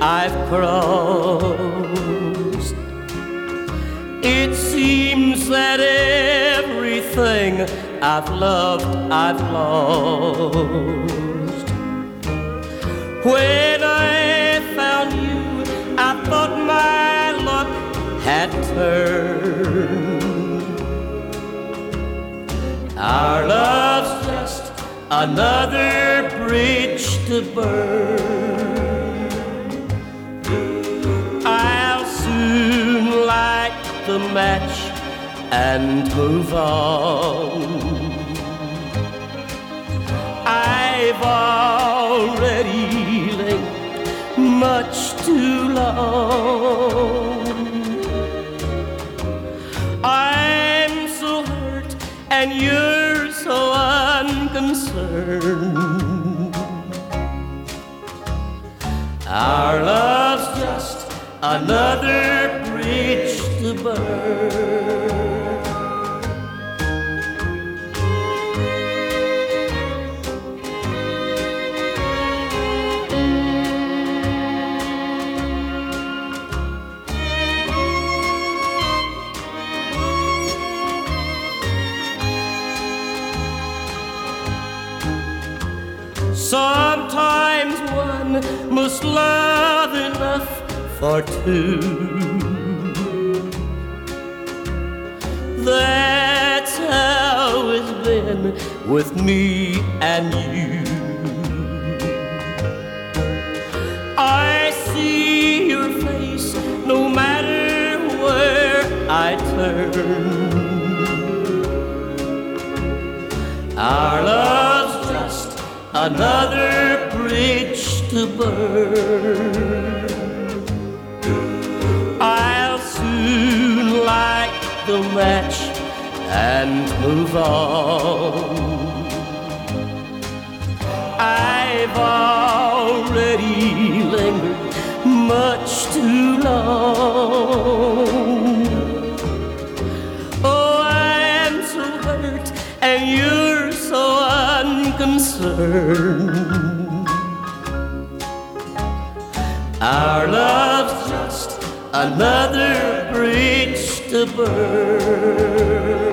I've crossed. It seems that everything I've loved, I've lost. When I found you, I thought my luck had turned. Our love's just another bridge to burn. I'll soon light the match and move on. I've already lingered much too long. I'm so hurt and you're so unconcerned. Our love's just another bridge to burn. Sometimes one must love enough for two. That's how it's been with me and you. I see your face no matter where I turn. Our love's just another bridge to burn. I'll soon light the match and move on. I've already lingered much too long. Oh, I'm so hurt and you're so unconcerned. Our love's just another bridge to burn.